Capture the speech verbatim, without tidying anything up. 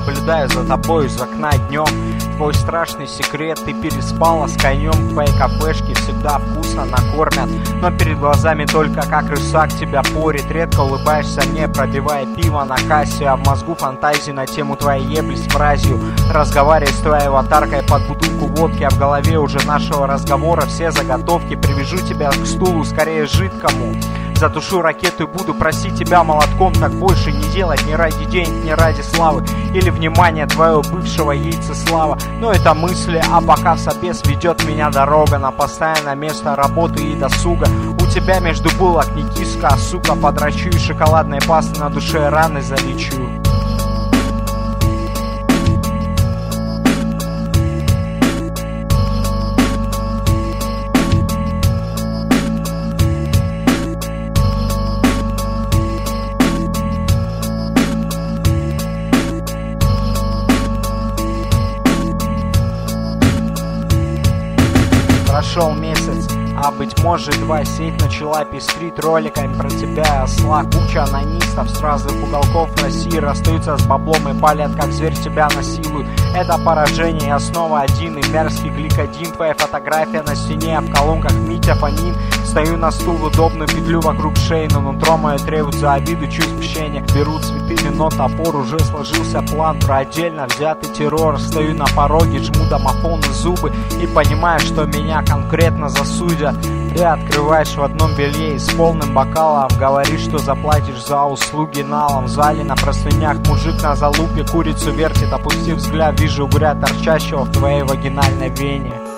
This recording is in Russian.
наблюдаю за тобой из окна днем. Твой страшный секрет, ты переспала с конем. В твоей кафешке всегда вкусно накормят, но перед глазами только как рысак тебя порит. Редко улыбаешься мне, пробивая пиво на кассе, а в мозгу фантазии на тему твоей ебли с фразью. Разговаривая с твоей аватаркой под бутылку водки, а в голове уже нашего разговора все заготовки. Привяжу тебя к стулу, скорее жидкому, затушу ракету и буду просить тебя молотком так больше не делать. Не ради денег, не ради славы или внимания твоего бывшего яйцеслава. Но это мысли, а пока в собес ведет меня дорога на постоянное место работы и досуга. У тебя между булок не киска, а сука. Подрачу и шоколадной пасты на душе раны залечу. Прошел месяц, а быть может два, сеть начала пестрить роликами про тебя, осла. Куча анонистов с разных уголков России расстаются с баблом и палят, как зверь тебя насилует. Это поражение, я снова один, и мерзкий гликодин. Твоя фотография на стене, а в колонках Митя Фомин. Стою на стул, удобно петлю вокруг шеи, но нутро мое требует за обиду чувств мщения. Беру цветы, вино, топор, уже сложился план про отдельно взятый террор. Стою на пороге, жму домофон и зубы и понимаю, что меня конкретно засудят. Ты открываешь в одном белье и с полным бокалом говоришь, что заплатишь за услуги налом. В зале на простынях мужик на залупе курицу вертит, опустив взгляд, вижу угря, торчащего в твоей вагинальной вене.